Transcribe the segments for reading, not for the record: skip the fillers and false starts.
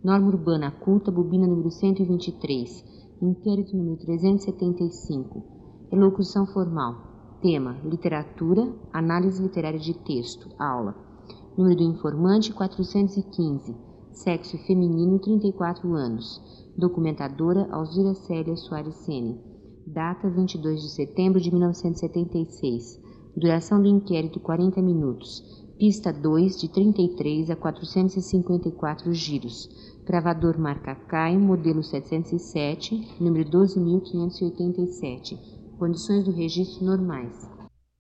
Norma urbana culta, bobina número 123. Inquérito número 375. Elocução formal. Tema: literatura, análise literária de texto. Aula. Número do informante: 415. Sexo feminino: 34 anos. Documentadora: Alzira Célia Soares Sene. Data: 22 de setembro de 1976. Duração do inquérito: 40 minutos. Pista 2, de 33 a 454 giros. Gravador marca Caio, modelo 707, número 12.587. Condições do registro normais.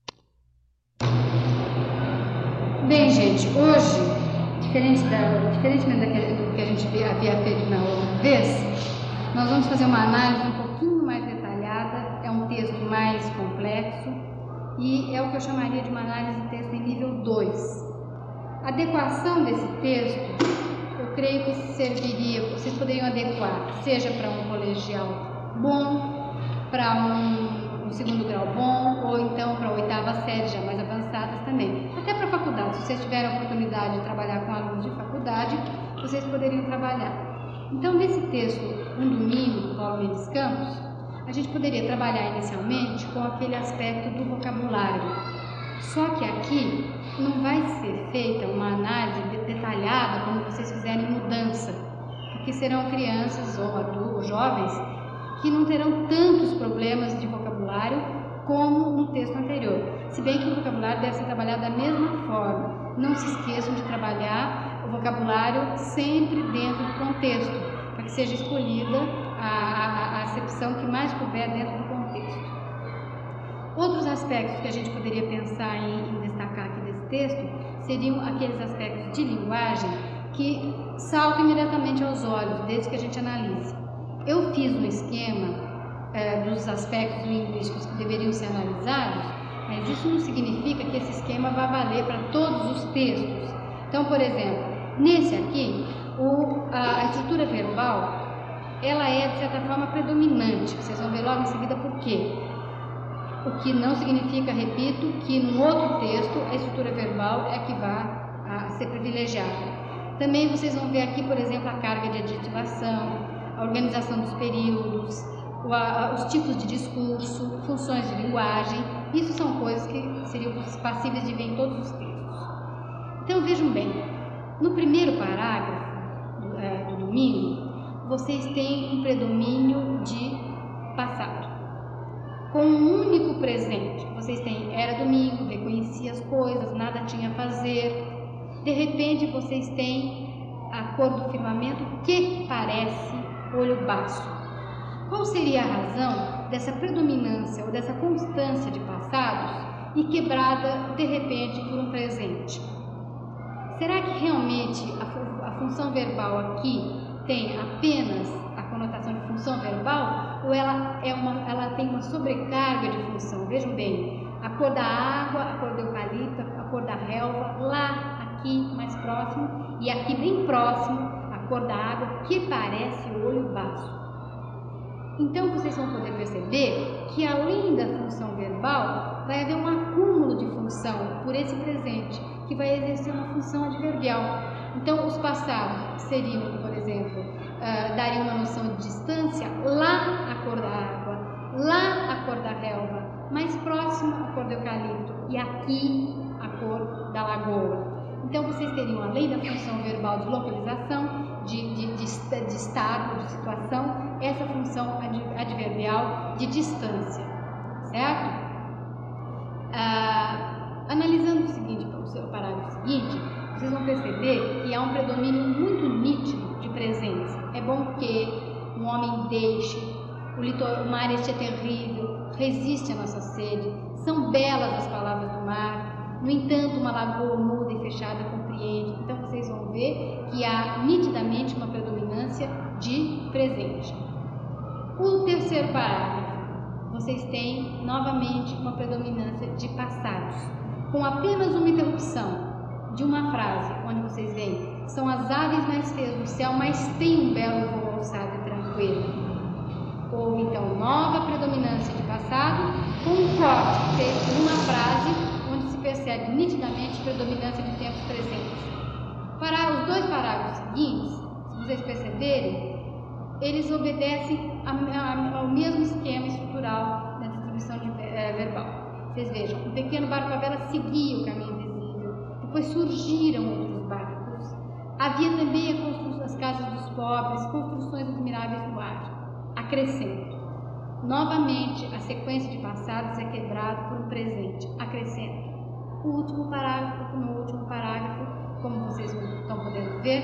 Bem, gente, hoje, diferentemente do que a gente havia feito na outra vez, nós vamos fazer uma análise um pouquinho mais detalhada. É um texto mais complexo e é o que eu chamaria de uma análise de texto em nível 2. A adequação desse texto, eu creio que serviria, vocês poderiam adequar, seja para um colegial bom, para um segundo grau bom, ou então para a 8ª série, já mais avançadas também. Até para a faculdade, se vocês tiverem a oportunidade de trabalhar com alunos de faculdade, vocês poderiam trabalhar. Então, nesse texto, Um Domingo, do Paulo Mendes Campos, a gente poderia trabalhar inicialmente com aquele aspecto do vocabulário. Só que aqui não vai ser feita uma análise detalhada quando vocês fizerem mudança, porque serão crianças ou adultos, jovens, que não terão tantos problemas de vocabulário como no texto anterior. Se bem que o vocabulário deve ser trabalhado da mesma forma. Não se esqueçam de trabalhar o vocabulário sempre dentro do contexto, para que seja escolhida a acepção que mais couber dentro do contexto. Outros aspectos que a gente poderia pensar em destacar aqui desse texto seriam aqueles aspectos de linguagem que saltam imediatamente aos olhos, desde que a gente analise. Eu fiz um esquema dos aspectos linguísticos que deveriam ser analisados, mas isso não significa que esse esquema vai valer para todos os textos. Então, por exemplo, nesse aqui, a estrutura verbal, ela é, de certa forma, predominante. Vocês vão ver logo em seguida por quê. O que não significa, repito, que num outro texto a estrutura verbal é que vai ser privilegiada. Também vocês vão ver aqui, por exemplo, a carga de adjetivação, a organização dos períodos, os tipos de discurso, funções de linguagem. Isso são coisas que seriam passíveis de ver em todos os textos. Então vejam bem, no primeiro parágrafo do domingo, vocês têm um predomínio de passado, com um único presente. Vocês têm era domingo, reconhecia as coisas, nada tinha a fazer. De repente vocês têm a cor do firmamento que parece olho baço. Qual seria a razão dessa predominância ou dessa constância de passados e quebrada de repente por um presente? Será que realmente a função verbal aqui tem apenas a conotação de função verbal ou ela tem uma sobrecarga de função? Vejam bem, a cor da água, a cor do eucalipto, a cor da relva, lá, aqui mais próximo, e aqui bem próximo, a cor da água que parece o olho baço. Então vocês vão poder perceber que além da função verbal, vai haver um acúmulo de função por esse presente, que vai exercer uma função adverbial. Então os passados seriam, por exemplo, dariam uma noção de distância, lá a cor da água, lá a cor da relva, mais próximo a cor do eucalipto e aqui a cor da lagoa. Então vocês teriam, além da função verbal de localização, de estado, de situação, essa função adverbial de distância, certo? Analisando o parágrafo seguinte, vocês vão perceber que há um predomínio muito nítido de presença. É bom que um homem deixe, o mar este é terrível, resiste à nossa sede, são belas as palavras do mar, no entanto uma lagoa muda e fechada compreende. Então vocês vão ver que há nitidamente uma predominância de presente. O terceiro parágrafo, vocês têm novamente uma predominância de passados, com apenas uma interrupção de uma frase, onde vocês veem, são as aves mais feias do céu, mas tem um belo voo alçado e tranquilo. Houve então nova predominância de passado, com um corte feito numa frase, onde se percebe nitidamente predominância de tempos presentes. Para os dois parágrafos seguintes, se vocês perceberem, eles obedecem ao mesmo esquema estrutural da distribuição verbal. Vocês vejam, um pequeno barco à vela seguia o caminho invisível, depois surgiram outros barcos. Havia também as casas dos pobres, construções admiráveis no ar. Acrescento. Novamente, a sequência de passados é quebrada por um presente. Acrescento. No último parágrafo, como vocês estão podendo ver,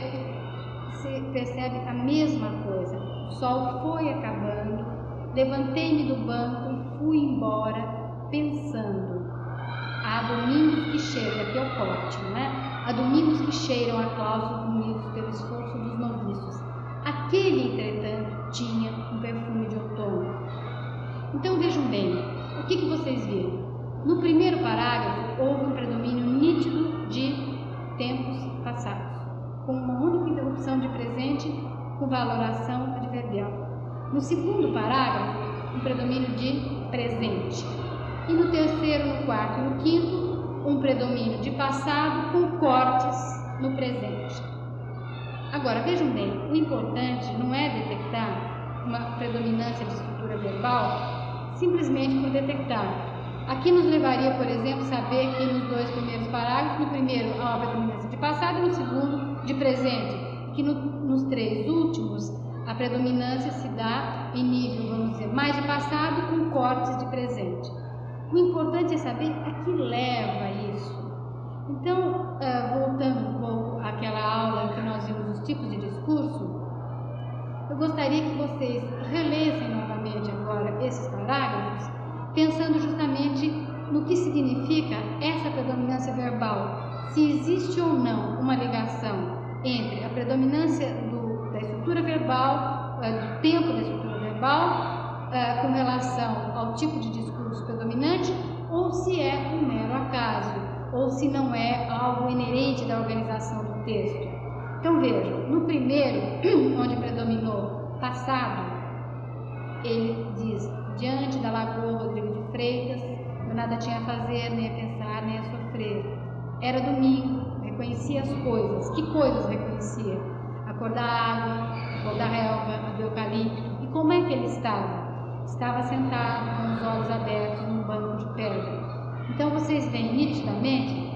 se percebe a mesma coisa. O sol foi acabando, levantei-me do banco e fui embora, pensando. Há domingos que cheiram, aqui é o corte, não é? Há domingos que cheiram a claustros unidos pelo esforço dos noviços. Aquele, entretanto, tinha um perfume de outono. Então vejam bem, o que vocês viram? No primeiro parágrafo, houve um predomínio nítido de tempos passados, com uma única interrupção de presente com valoração adverbial. No segundo parágrafo, um predomínio de presente. E no terceiro, no quarto e no quinto, um predomínio de passado com cortes no presente. Agora, vejam bem, o importante não é detectar uma predominância de estrutura verbal simplesmente por detectar. Aqui nos levaria, por exemplo, saber que nos dois primeiros parágrafos, no primeiro há uma predominância de passado e no segundo de presente, que nos três últimos a predominância se dá em nível, vamos dizer, mais de passado com cortes de presente. O importante é saber a que leva isso. Então, voltando um pouco àquela aula em que nós vimos os tipos de discurso, eu gostaria que vocês relessem novamente agora esses parágrafos, pensando justamente no que significa essa predominância verbal, se existe ou não uma ligação entre a predominância da estrutura verbal, do tempo da estrutura verbal, com relação ao tipo de discurso predominante, ou se é um mero acaso, ou se não é algo inerente da organização do texto. Então vejam, no primeiro, onde predominou passado, ele diz: diante da lagoa Rodrigo de Freitas, eu nada tinha a fazer, nem a pensar, nem a sofrer. Era domingo, reconhecia as coisas. Que coisas reconhecia? A cor da água, a cor da relva, a do eucalipto. E como é que ele estava? Estava sentado, com os olhos abertos, num banco de pedra. Então vocês veem nitidamente,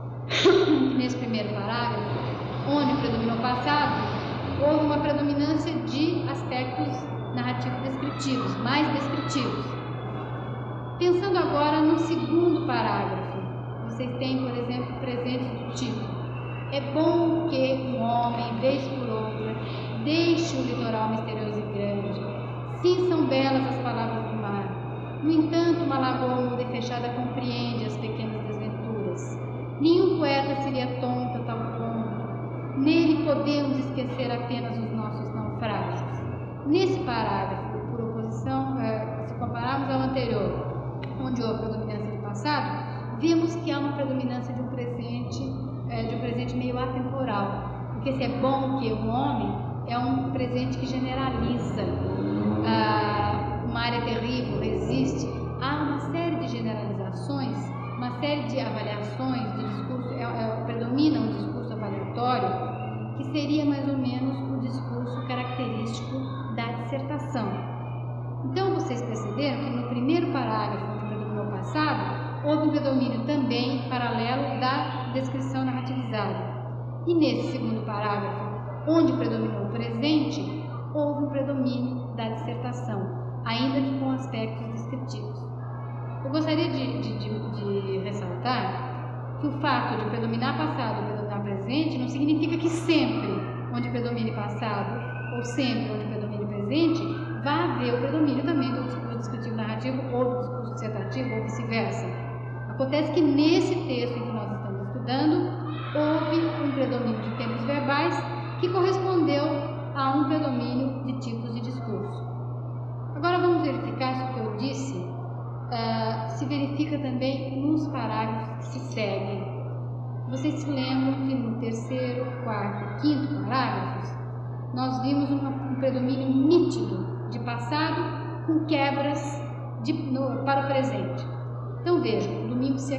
nesse primeiro parágrafo, onde predominou o passado, houve uma predominância de aspectos narrativos descritivos, mais descritivos. Pensando agora no segundo parágrafo, vocês têm, por exemplo, presentes do tipo: é bom que um homem, vez por outra, deixe o litoral misterioso e grande. Sim, são belas as palavras do mar. No entanto, uma lagoa muda e fechada compreende as pequenas desventuras. Nenhum poeta seria tonto a tal ponto. Nele podemos esquecer apenas os nossos naufrágios. Nesse parágrafo, por oposição, se compararmos ao anterior, onde houve predominância do passado, vemos que há uma predominância de um presente meio atemporal. Porque se é bom que um homem, é um presente que generaliza. Uma área terrível existe. Há uma série de generalizações, uma série de avaliações de discurso, predomina um discurso avaliatório, que seria mais ou menos o discurso característico da dissertação. Então vocês perceberam que no primeiro parágrafo, onde predominou o passado, houve um predomínio também paralelo da descrição narrativizada. E nesse segundo parágrafo, onde predominou o presente, houve um predomínio da dissertação, ainda que com aspectos descritivos. Eu gostaria de ressaltar que o fato de predominar passado e predominar presente não significa que sempre onde predomine passado ou sempre onde predomine presente vai haver o predomínio também do discurso descritivo narrativo ou do discurso dissertativo ou vice-versa. Acontece que nesse texto em que nós estamos estudando houve um predomínio de tempos verbais que correspondeu a um predomínio de tipos de discurso. Agora vamos verificar se o que eu disse se verifica também nos parágrafos que se seguem. Vocês se lembram que no terceiro, quarto e quinto parágrafos nós vimos um predomínio nítido de passado com quebras para o presente. Então vejam, o domingo se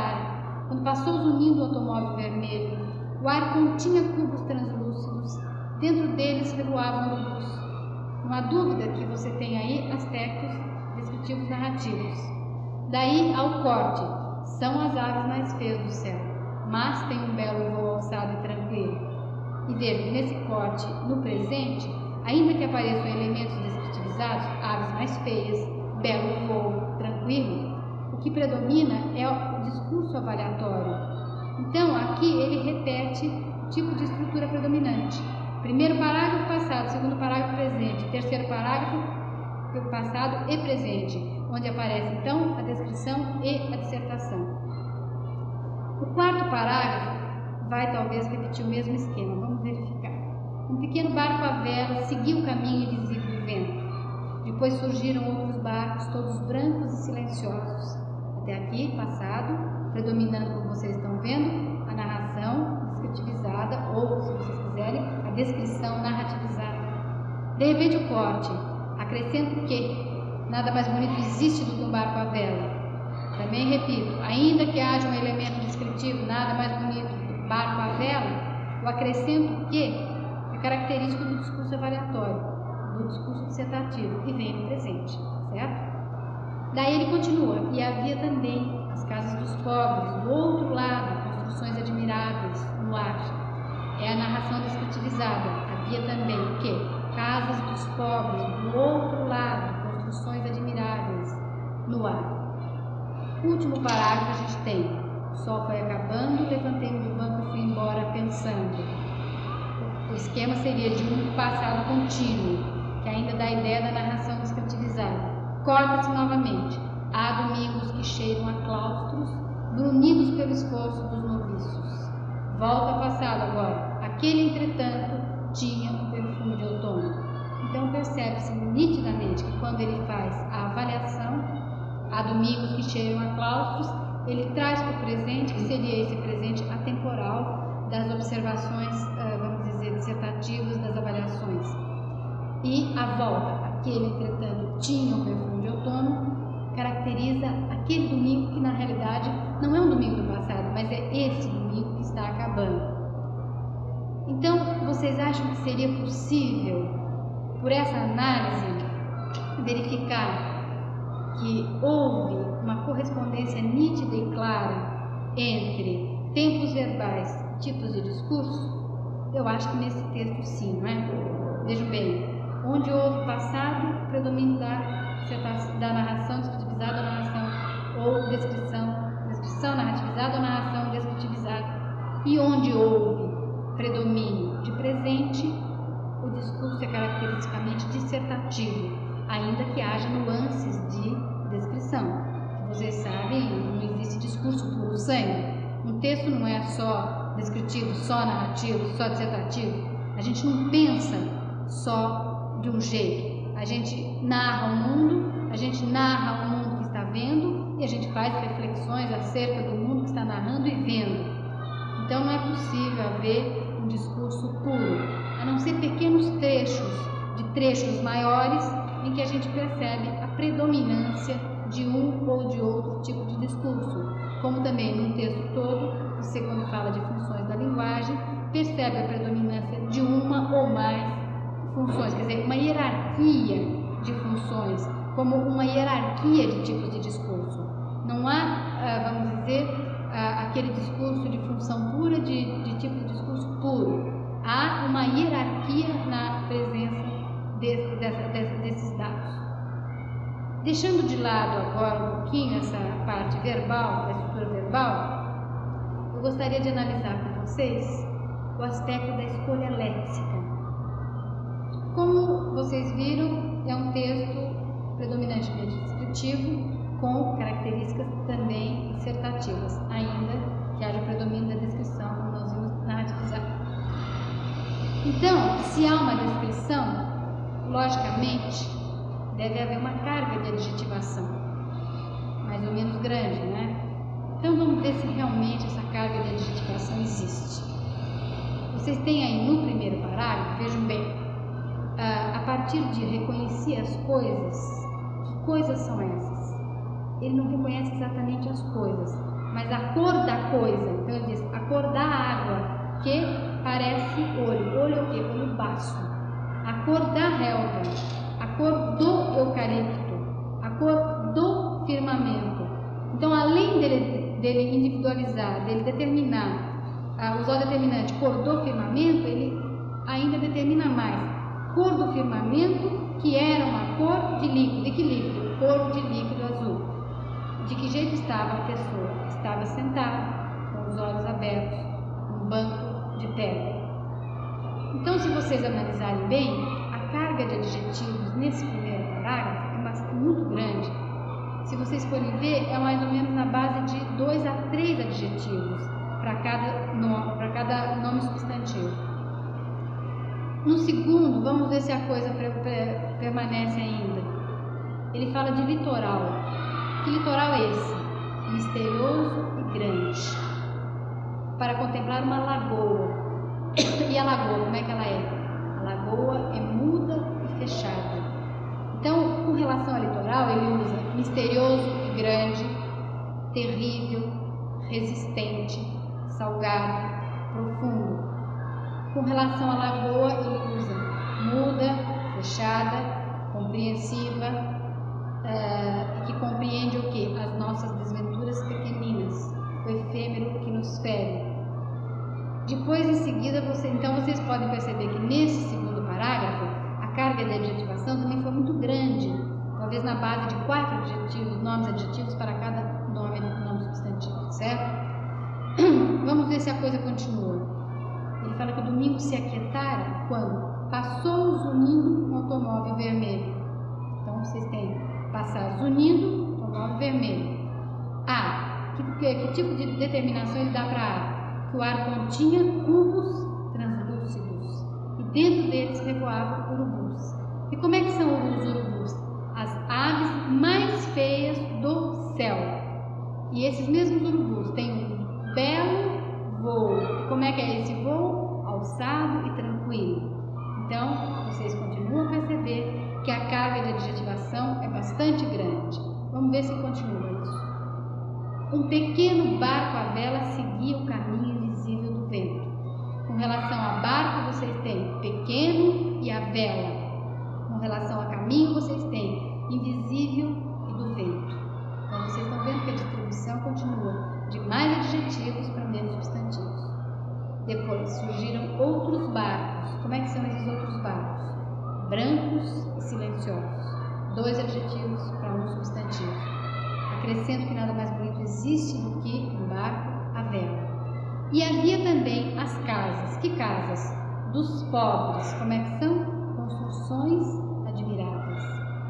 aquietara, quando passou zunindo o automóvel vermelho, o ar continha cubos translúcidos, Dentro deles revoavam urubus. Não há dúvida que você tem aí aspectos descritivos narrativos. Daí ao corte, são as aves mais feias do céu, mas tem um belo voo alçado e tranquilo. E veja que nesse corte, no presente, ainda que apareçam elementos descritivizados, aves mais feias, belo voo, tranquilo, o que predomina é o discurso avaliatório. Então, aqui ele repete o tipo de estrutura predominante. Primeiro parágrafo passado, segundo parágrafo presente, terceiro parágrafo passado e presente, onde aparece então a descrição e a dissertação. O quarto parágrafo vai talvez repetir o mesmo esquema, vamos verificar. Um pequeno barco à vela seguiu o caminho invisível do vento. Depois surgiram outros barcos, todos brancos e silenciosos. Até aqui, passado, predominando, como vocês estão vendo, a narração descritivizada, ou, se vocês quiserem, a descrição narrativizada. De repente, o corte. Acrescento que nada mais bonito existe do que um barco à vela. Também repito, ainda que haja um elemento descritivo, nada mais bonito do que barco à vela, o acrescento que é característico do discurso avaliatório, do discurso dissertativo, e vem no presente, certo? Daí ele continua, e havia também as casas dos pobres, do outro lado, construções admiráveis no ar. É a narração descritivizada. Havia também o quê? Casas dos pobres, do outro lado, construções admiráveis no ar. Último parágrafo a gente tem: o sol foi acabando, levantei-me do banco e fui embora pensando. O esquema seria de um passado contínuo, que ainda dá a ideia da narração descritivizada. Corta-se novamente. Há domingos que cheiram a claustros, brunidos pelo esforço dos noviços. Volta ao passado agora. Aquele, entretanto, tinha um perfume de outono. Então percebe-se nitidamente que quando ele faz a avaliação, há domingos que cheiram a claustros, ele traz para o presente, que seria esse presente atemporal das observações, vamos dizer, dissertativas, das avaliações. E a volta, aquele, entretanto, tinha um perfume de outono, caracteriza aquele domingo que na realidade não é um domingo do passado, mas é esse domingo que está acabando. Então, vocês acham que seria possível, por essa análise, verificar que houve uma correspondência nítida e clara entre tempos verbais e tipos de discurso? Eu acho que nesse texto sim, não é? Vejam bem, onde houve passado, predomínio da narração descritivizada ou narração ou descrição narrativizada ou narração descritivizada, e onde houve predomínio de presente, o discurso é caracteristicamente dissertativo, ainda que haja nuances de descrição. Vocês sabem, não existe discurso puro sangue. Um texto não é só descritivo, só narrativo, só dissertativo. A gente não pensa só de um jeito. A gente narra o mundo, a gente narra o mundo que está vendo e a gente faz reflexões acerca do mundo que está narrando e vendo. Então não é possível haver um discurso puro, a não ser pequenos trechos maiores em que a gente percebe a predominância de um ou de outro tipo de discurso, como também num texto todo, você quando fala de funções da linguagem, percebe a predominância de uma ou mais funções, quer dizer, uma hierarquia de funções, como uma hierarquia de tipos de discurso. Não há, vamos dizer, aquele discurso de função pura, de tipo de discurso puro. Há uma hierarquia na presença desses dados. Deixando de lado agora um pouquinho essa parte verbal, da estrutura verbal, eu gostaria de analisar com vocês o aspecto da escolha léxica. Como vocês viram, é um texto predominantemente descritivo, com características também dissertativas, ainda que haja predomínio da descrição, como nós vimos narrativizar. Então, se há uma descrição, logicamente, deve haver uma carga de adjetivação, mais ou menos grande, né? Então, vamos ver se realmente essa carga de adjetivação existe. Vocês têm aí no primeiro parágrafo, vejam bem, a partir de reconhecer as coisas, que coisas são essas? Ele não reconhece exatamente as coisas, mas a cor da coisa. Então ele diz, a cor da água que parece olho. Olho é o quê? Olho baço. A cor da relva, a cor do eucalipto, a cor do firmamento. Então, além dele individualizar, dele determinar, usar o determinante cor do firmamento, ele ainda determina mais cor do firmamento, que era uma cor de líquido. De que líquido? Cor de líquido azul. De que jeito estava a pessoa? Estava sentada, com os olhos abertos, num banco de pedra. Então, se vocês analisarem bem, a carga de adjetivos nesse primeiro parágrafo é muito grande. Se vocês forem ver, é mais ou menos na base de 2 a 3 adjetivos para cada nome substantivo. No segundo, vamos ver se a coisa permanece ainda. Ele fala de litoral. Que litoral é esse? Misterioso e grande. Para contemplar uma lagoa. E a lagoa, como é que ela é? A lagoa é muda e fechada. Então, com relação ao litoral, ele usa misterioso e grande, terrível, resistente, salgado, profundo. Com relação à lagoa, ele usa muda, fechada, compreensiva, que compreende o quê? As nossas desventuras pequeninas, o efêmero que nos fere. Depois, em seguida, vocês podem perceber que nesse segundo parágrafo, a carga de adjetivação também foi muito grande, talvez na base de 4 adjetivos, nomes adjetivos para cada nome substantivo, certo? Vamos ver se a coisa continua. Ele fala que o domingo se aquietara quando passou zunindo um automóvel vermelho. Então, vocês têm passar zunindo, automóvel vermelho. Que tipo de determinação ele dá para A? Que o ar continha cubos translúcidos e dentro deles revoavam urubus. E como é que são os urubus? As aves mais feias do céu. E esses mesmos urubus têm um belo voo. E como é que é esse voo? Alçado e tranquilo. Então, vocês continuam a perceber que a carga de adjetivação é bastante grande. Vamos ver se continua isso. Um pequeno barco à vela seguia o caminho invisível do vento. Com relação a barco, vocês têm pequeno e a vela. Com relação a caminho, vocês têm invisível e do vento. Então, vocês estão vendo que a distribuição continua de mais adjetivos para menos substantivos. Depois surgiram outros barcos. Como é que são esses outros barcos? Brancos e silenciosos. 2 adjetivos para um substantivo. Acrescento que nada mais bonito existe do que um barco à vela. E havia também as casas. Que casas? Dos pobres. Como é que são? Construções admiráveis.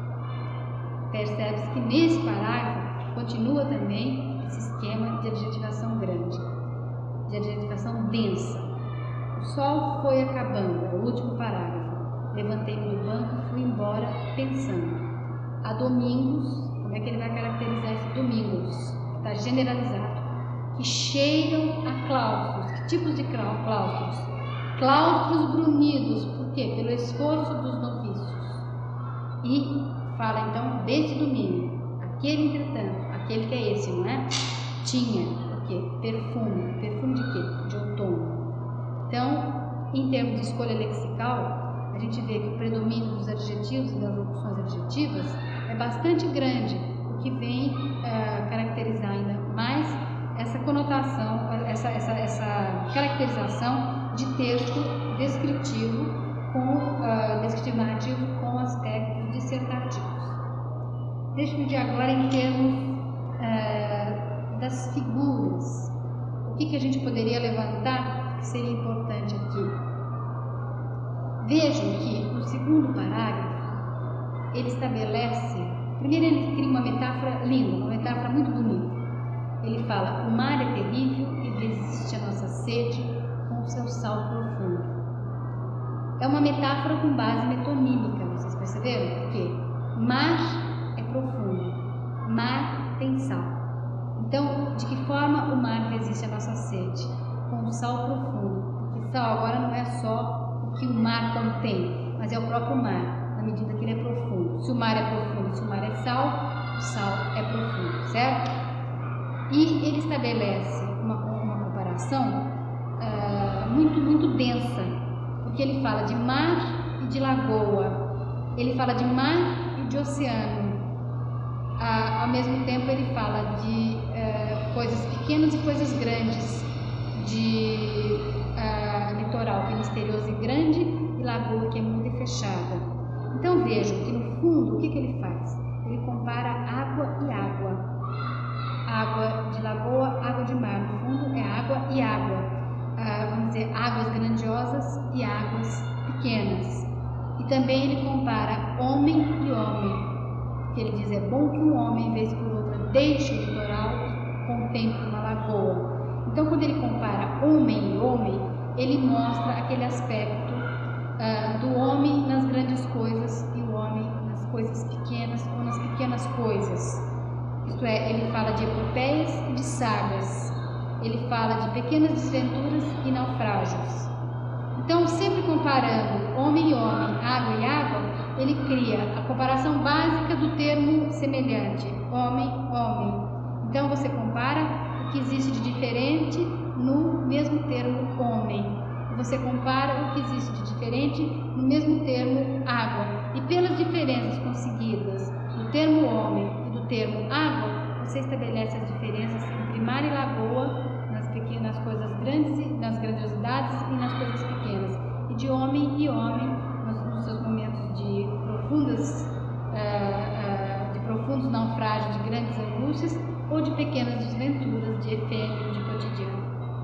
Percebe-se que nesse parágrafo continua também esse esquema de adjetivação grande, de adjetivação densa. O sol foi acabando, é o último parágrafo. Levantei-me do banco e fui embora pensando. A domingos, como é que ele vai caracterizar esse domingos? Está generalizado. Que cheiram a claustros. Que tipos de claustros? Claustros brunidos. Por quê? Pelo esforço dos novícios. E fala então desse domingo. Aquele, entretanto, aquele que é esse, não é? Tinha o quê? Perfume. Perfume de quê? De outono. Então, em termos de escolha lexical, a gente vê que o predomínio dos adjetivos e das locuções adjetivas é bastante grande, o que vem caracterizar ainda mais essa conotação, essa caracterização de texto descritivo descritivo narrativo com aspectos dissertativos. Deixa-me ver agora em termos das figuras. O que a gente poderia levantar que seria importante aqui? Vejam que no segundo parágrafo ele estabelece, primeiro ele cria uma metáfora linda, uma metáfora muito bonita. Ele fala, o mar é terrível e resiste à nossa sede com o seu sal profundo. É uma metáfora com base metonímica, vocês perceberam? Porque mar é profundo, mar tem sal. Então, de que forma o mar resiste à nossa sede? Com o sal profundo, porque sal agora não é só o que o mar contém, mas é o próprio mar, na medida que ele é profundo. Se o mar é profundo, se o mar é sal, o sal é profundo, certo? E ele estabelece uma comparação muito densa, porque ele fala de mar e de lagoa, ele fala de mar e de oceano. Ao mesmo tempo ele fala de coisas pequenas e coisas grandes, de litoral que é misterioso e grande e lagoa que é muda e fechada. Então vejam que no fundo o que ele faz? Ele compara água e água. Água de lagoa, água de mar. No fundo é água e água. Vamos dizer, águas grandiosas e águas pequenas. E também ele compara homem e homem. Que ele diz, é bom que um homem, vez por outra, deixe o litoral e contemple uma lagoa. Então, quando ele compara homem e homem, ele mostra aquele aspecto do homem nas grandes coisas e o homem nas coisas pequenas ou nas pequenas coisas. Isto é, ele fala de epopeias e de sagas. Ele fala de pequenas desventuras e naufrágios. Então, sempre comparando homem e homem, água e água, ele cria a comparação básica do termo semelhante, homem, homem. Então, você compara o que existe de diferente no mesmo termo homem. Você compara o que existe de diferente no mesmo termo água. E pelas diferenças conseguidas do termo homem e do termo água, você estabelece as diferenças entre mar e lagoa, nas coisas grandes, nas grandiosidades e nas coisas pequenas. E de homem e homem, nos seus momentos de profundos naufrágios, de grandes angústias, ou de pequenas desventuras, de efêmero, de cotidiano.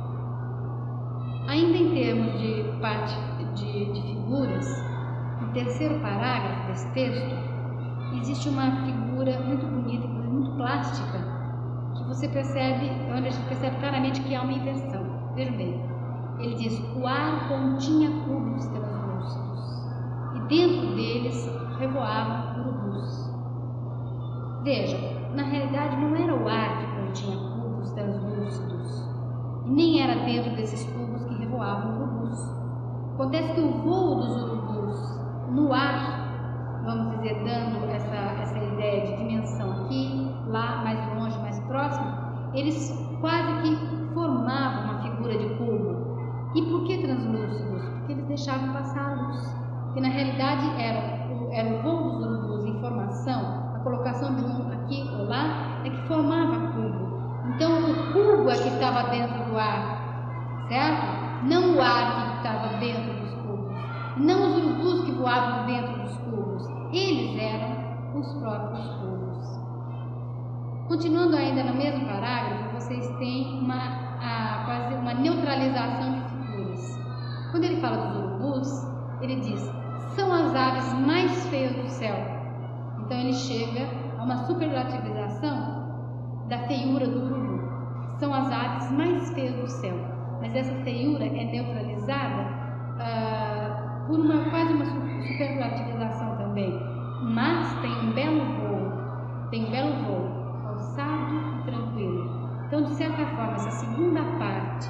Ainda em termos de parte de figuras, no terceiro parágrafo desse texto, existe uma figura muito bonita, muito plástica, que você percebe, onde a gente percebe claramente que há uma inversão. Vejam bem, ele diz, o ar continha cubos translúcidos, e dentro deles revoavam urubus. Vejam, na realidade não era o ar que continha cubos translúcidos, e nem era dentro desses cubos que revoavam urubus. Acontece que o voo dos urubus no ar, vamos dizer, dando essa ideia de dimensão aqui, lá, mais longe, mais próximo, eles quase que formavam uma figura de cubo. E por que translúcidos? Porque eles deixavam passar a luz. Porque na realidade era o voo dos urubus em formação, a colocação de um aqui ou lá, é que formava cubo. Então o cubo é que estava dentro do ar, certo? Não o ar que estava dentro dos cubos. Não os urubus que voavam dentro dos cubos. Eles eram os próprios cubos. Continuando ainda no mesmo parágrafo, vocês têm quase uma neutralização de figuras. Quando ele fala dos urubus, ele diz, são as aves mais feias do céu. Então ele chega a uma superlativização da feiura do urubu. São as aves mais feias do céu. Mas essa feiura é neutralizada por quase uma superlativização também. Mas tem um belo voo, alçado e tranquilo. Então, de certa forma, essa segunda parte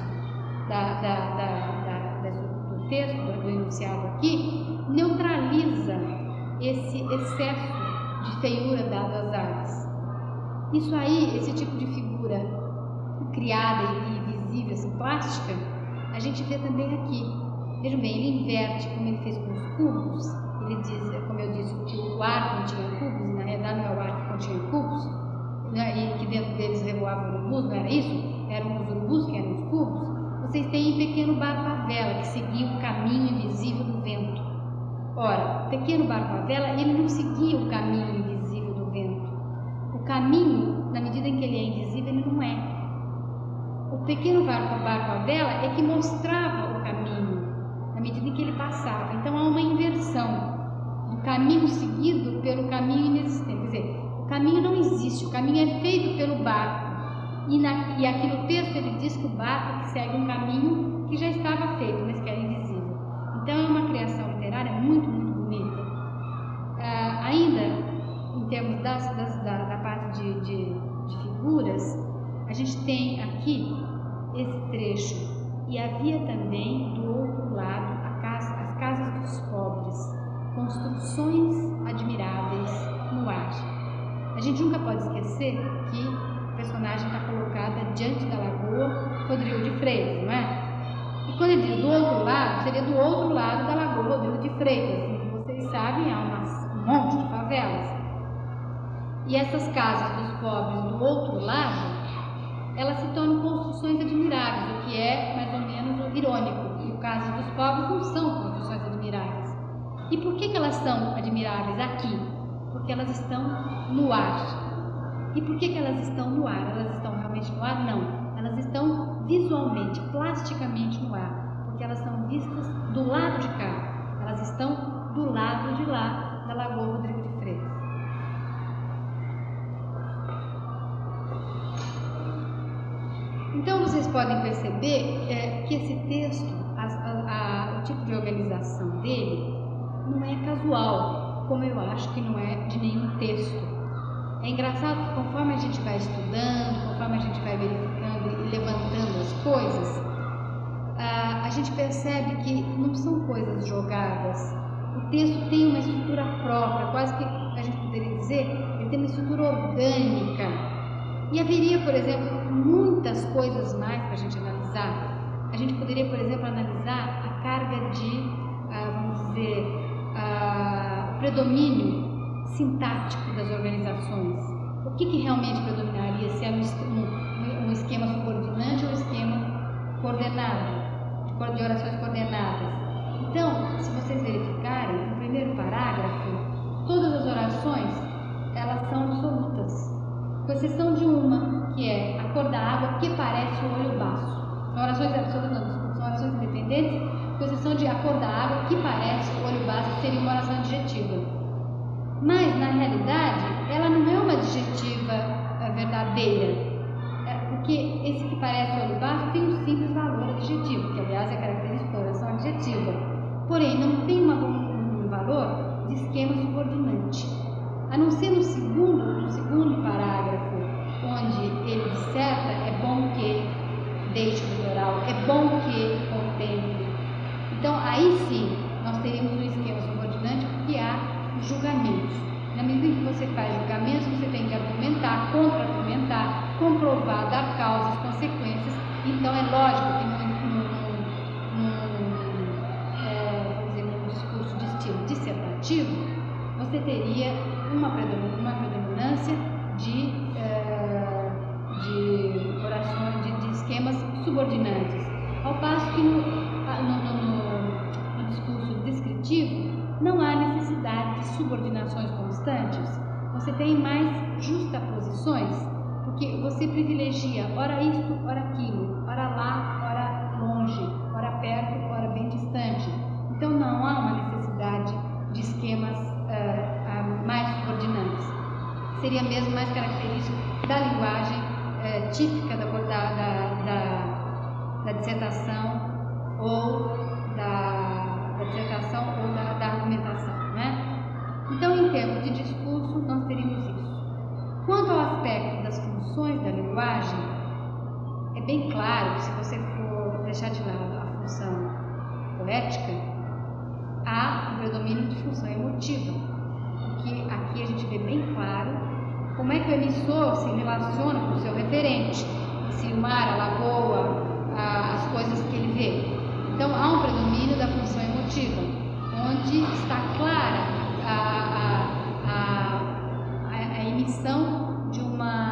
do texto, do enunciado aqui, neutraliza esse excesso de feiura dado às aves. Isso aí, esse tipo de figura criada e visível, assim, plástica, a gente vê também aqui. Vejam bem, ele inverte, como ele fez com os cubos. Ele diz, como eu disse, que o ar continha cubos, e na realidade não é o ar que continha cubos, né, e que dentro deles revoavam urubus, não era isso? Eram os urubus que eram os cubos. Vocês têm pequeno barco à vela, que seguia o caminho invisível do vento. Ora, o pequeno barco à vela, ele não seguia o caminho invisível do vento. O caminho, na medida em que ele é invisível, ele não é. O pequeno barco à vela é que mostrava o caminho, na medida em que ele passava. Então há uma inversão do caminho seguido pelo caminho inexistente. Quer dizer, o caminho não existe, o caminho é feito pelo barco. E aqui no texto ele diz que o barco que segue um caminho que já estava feito, mas que era invisível. Então é uma criação literária muito, muito bonita. Ainda, em termos da parte de figuras, a gente tem aqui esse trecho. E havia também, do outro lado, as casas dos pobres, construções admiráveis no ar. A gente nunca pode esquecer que o personagem está colocado diante da lagoa Rodrigo de Freitas, não é? E quando ele diz do outro lado, seria do outro lado da Lagoa Rodrigo de Freitas. Como vocês sabem, há um monte de favelas. E essas casas dos pobres do outro lado, elas se tornam construções admiráveis, o que é mais ou menos irônico. E o caso dos pobres não são construções admiráveis. E por que elas são admiráveis aqui? Porque elas estão no ar. E por que elas estão no ar? Elas estão realmente no ar? Não. Elas estão visualmente, plasticamente no ar, porque elas são vistas do lado de cá. Elas estão do lado de lá da Lagoa Rodrigo de Freitas. Então vocês podem perceber que esse texto, o tipo de organização dele, não é casual, como eu acho que não é de nenhum texto. É engraçado que conforme a gente vai estudando, conforme a gente vai verificando e levantando as coisas, a gente percebe que não são coisas jogadas. O texto tem uma estrutura própria, quase que a gente poderia dizer, ele tem uma estrutura orgânica. E haveria, por exemplo, muitas coisas mais para a gente analisar. A gente poderia, por exemplo, analisar a carga de, vamos dizer, o predomínio sintático das organizações. O que realmente predominaria, se é um esquema subordinante ou um esquema coordenado, de orações coordenadas. Então, se vocês verificarem, no primeiro parágrafo, todas as orações, elas são absolutas, com exceção de uma, que é a cor da água que parece o olho baço. São orações absolutas, não, são orações independentes, com exceção de a cor da água que parece o olho baço, que seria uma oração adjetiva. Mas, na realidade, ela não é uma adjetiva verdadeira, porque esse que parece o olho baço tem um simples valor adjetivo, que aliás é característico da oração adjetiva, porém não tem um valor de esquema subordinante, a não ser no segundo parágrafo, onde ele disserta, é bom que deixe o litoral, é bom que contemple. Então, aí sim, nós teríamos um esquema subordinante, porque há julgamentos. Na medida em que você faz julgamentos, você tem que argumentar, contra-argumentar, comprovar, dar causas, consequências. Então, é lógico que num discurso de estilo dissertativo, você teria uma predominância de orações, de esquemas subordinantes. Ao passo que no discurso descritivo, não há necessidade de subordinações constantes. Você tem mais justaposições, porque você privilegia ora isto, ora aquilo, ora lá, ora longe, ora perto, ora bem distante. Então não há uma necessidade de esquemas mais subordinantes. Seria mesmo mais característico da linguagem típica da dissertação ou da argumentação, né? Então, em termos de discurso, nós teríamos isso. Quanto ao aspecto das funções da linguagem, é bem claro que se você for deixar de lado a função poética, há um predomínio de função emotiva, porque aqui a gente vê bem claro como é que o emissor se relaciona com o seu referente, se o mar, a lagoa, as coisas que ele vê. Então, há um predomínio da função emotiva, onde está clara a emissão de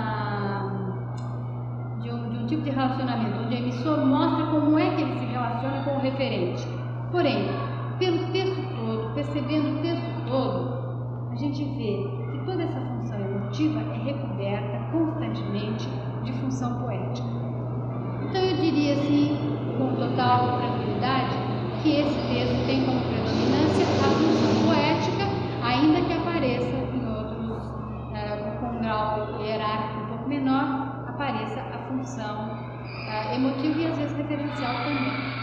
um tipo de relacionamento, onde o emissor mostra como é que ele se relaciona com o referente. Porém, pelo texto todo, percebendo o texto todo, a gente vê que toda essa função emotiva é recoberta constantemente de função poética. Então, eu diria assim, com total tranquilidade, que esse texto tem como predominância a função poética, ainda que apareça em outros, com um grau hierárquico um pouco menor, apareça a função emotiva e às vezes referencial também.